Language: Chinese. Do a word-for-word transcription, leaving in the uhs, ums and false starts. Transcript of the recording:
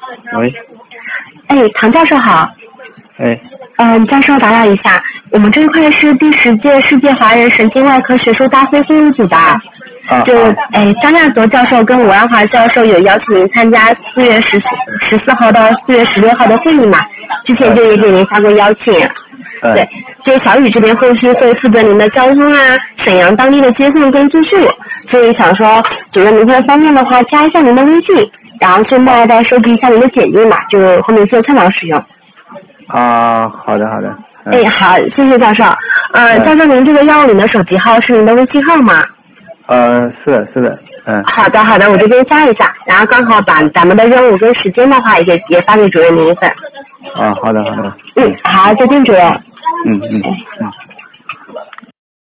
喂。 哎，唐教授好。 哎。 嗯，教授打扰一下，我们这一块是第十届世界华人神经外科学术大会会务组吧？ 啊。 就哎，张亚卓教授跟吴安华教授有邀请您参加四月十四十四号到四月十六号的会议嘛？之前就也给您发过邀请。 嗯、 对，就小雨这边后续会负责您的交通啊、沈阳当地的接送跟住宿，所以想说主任您这方面的话加一下您的微信，然后顺带再收集一下您的简历嘛，就后面做参考使用。 啊，好的好的。 嗯、哎，好，谢谢教授。呃， 嗯、 教授您这个幺五零的手机号是您的微信号吗？ 呃，是的是的。嗯。 好的好的，我这边加一下，然后刚好把咱们的任务跟时间的话也给也发给主任您一份。 啊，好的好的。 嗯，好，再见主任。 嗯嗯嗯。